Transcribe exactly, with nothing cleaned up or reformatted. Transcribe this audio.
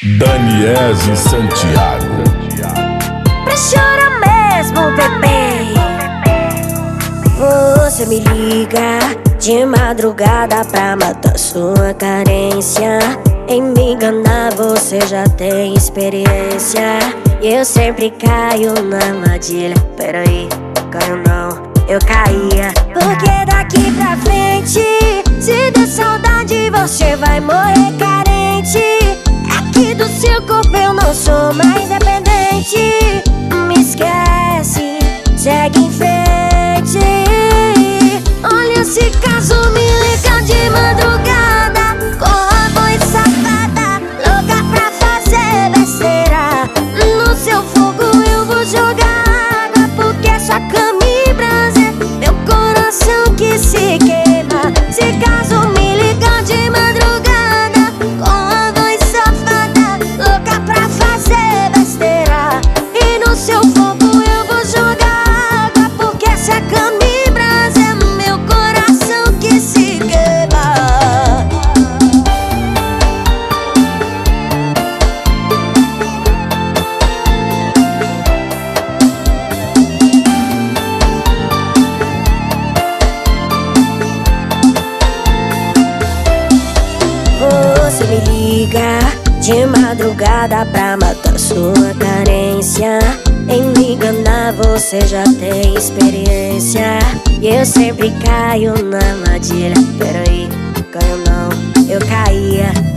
Daniese Santiago. Pra chorar mesmo, bebê, você me liga de madrugada pra matar sua carência. Em me enganar você já tem experiência, e eu sempre caio na armadilha. Peraí, caio não, eu caía. Porque daqui pra frente, se der saudade você vai morrer carente. Aqui do seu corpo eu não sou mais dependente. Me esquece, segue em frente. Olha, se caso me liga de madrugada, corra, foi safada, louca pra fazer besteira. No seu fogo eu vou jogar água, porque sua cama me brasa, meu coração que se queima. Se caso me liga de madrugada, corra, foi safada, louca pra fazer besteira. E no seu fogo eu vou jogar água, porque essa cama me brasa, meu coração que se queima. Você me liga de madrugada pra matar sua carência. Em me enganar você já tem experiência, e eu sempre caio na armadilha. Peraí, caio não, eu caía.